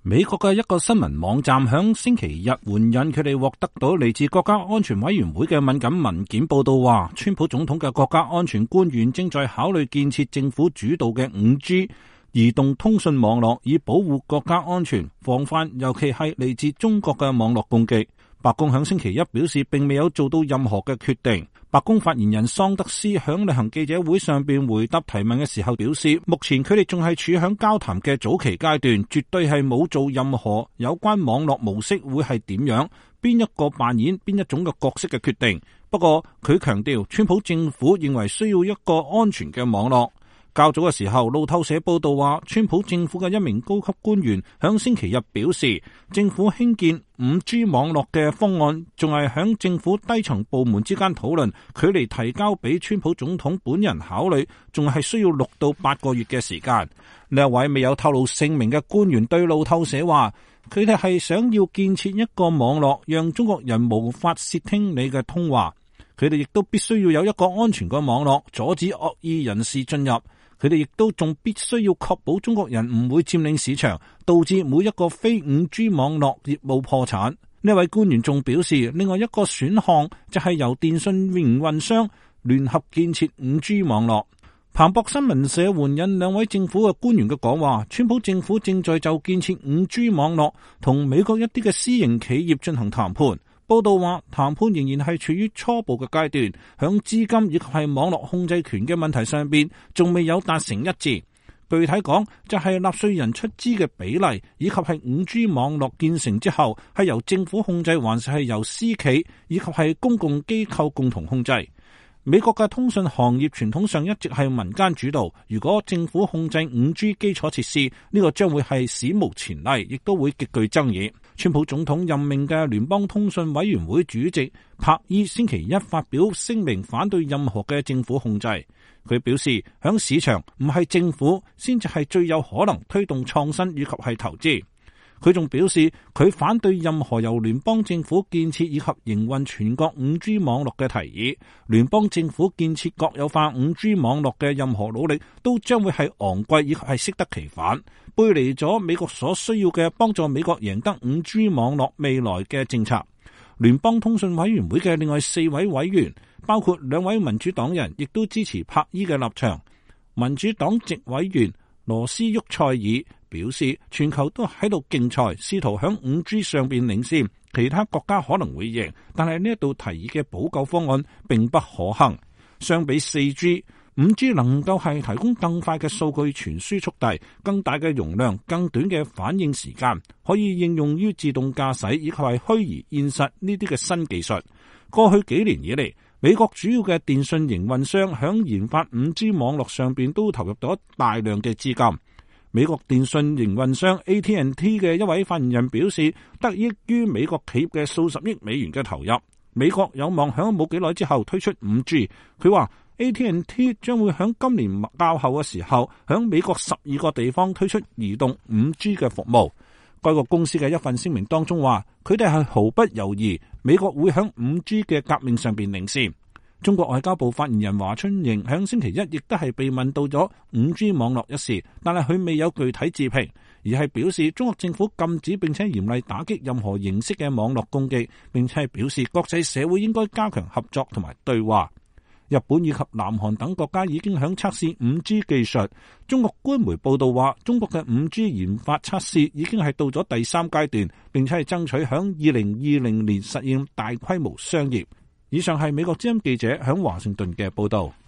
美國嘅一個新聞網站響星期日援引佢哋獲得到嚟自國家安全委員會嘅敏感文件報道話，川普總統嘅國家安全官員正在考慮建設政府主導嘅 5G 移動通訊網絡，以保護國家安全，防範尤其係嚟自中國嘅網絡攻擊。白宮響星期一表示，並未有做到任何嘅決定。白宮發言人桑德斯響例行記者會上邊回答提問嘅時候表示，目前佢哋仲係處響交談嘅早期階段，絕對係冇做任何有關網絡模式會係點樣，邊一個扮演邊一種嘅角色嘅決定。不過佢強調，川普政府認為需要一個安全嘅網絡。較早嘅時候，路透社報道話，川普政府嘅一名高級官員響星期日表示，政府興建 5G 網絡嘅方案仲係響政府低層部門之間討論，距離提交俾川普總統本人考慮，仲係需要6到8個月嘅時間。呢一位未有透露姓名嘅官員對路透社話，佢哋係想要建設一個網絡，讓中國人無法竊聽你嘅通話。佢哋亦都必須要有一個安全嘅網絡，阻止惡意人士進入。佢哋亦都仲必須要確保中國人唔會佔領市場，導致每一個非 5G 網絡業務破產。呢位官員仲表示，另外一個選項就係由電信營運商聯合建設 5G 網絡。彭博新聞社援引2位政府嘅官員嘅講話，川普政府正在就建設 5G 網絡同美國一啲嘅私營企業進行談判。報道話，談判仍然係處於初步嘅階段，響資金以及係網絡控制權嘅問題上邊，仲未有達成一致。具體講，就係納稅人出資嘅比例，以及係 5G 網絡建成之後，係由政府控制，還是係由私企以及係公共機構共同控制。美國嘅通訊行業傳統上一直係民間主導，如果政府控制 5G 基礎設施，呢個將會係史無前例，亦都會極具爭議。川普總統任命嘅聯邦通訊委員會主席柏伊星期一發表聲明，反對任何嘅政府控制。佢表示，響市場唔係政府先至係最有可能推動創新以及係投資。佢仲表示，佢反對任何由聯邦政府建設以及營運全國 5G 網絡嘅提議。聯邦政府建設國有化 5G 網絡嘅任何努力都將會係昂貴以及係適得其反，背離咗美國所需要嘅幫助美國贏得 5G 網絡未來嘅政策。聯邦通訊委員會嘅另外4位委員，包括2位民主黨人，亦都支持柏伊嘅立場。民主黨籍委員羅斯沃塞爾表示，全球都喺度競賽，試圖響 5G 上邊領先，其他國家可能會贏，但係呢一度提議嘅補救方案並不可行。相比 4G， 5G 能夠係提供更快嘅數據傳輸速遞、更大嘅容量、更短嘅反應時間，可以應用於自動駕駛以及係虛擬現實呢啲嘅新技術。過去幾年以嚟，美國主要嘅電信營運商響研發 5G 網絡上邊都投入咗大量嘅資金。美國電信營運商 AT&T 嘅一位發言人表示，得益於美國企業嘅數十億美元嘅投入，美國有望響冇幾耐之後推出 5G。佢話 AT&T 將會響今年較後嘅時候，響美國12個地方推出移動 5G 嘅服務。該個公司嘅一份聲明當中話，佢哋係毫不猶豫，美國會響 5G 嘅革命上邊領先。中國外交部發言人華春瑩響星期一亦都係被問到咗 5G 網絡一事，但係佢未有具體置評，而係表示中國政府禁止並且嚴厲打擊任何形式嘅網絡攻擊，並且係表示國際社會應該加強合作同埋對話。日本以及南韓等國家已經響測試 5G 技術。中國官媒報道話，中國嘅 5G 研發測試已經係到咗第3階段，並且係爭取響2020年實現大規模商業。以上係美國之音記者響華盛頓嘅報道。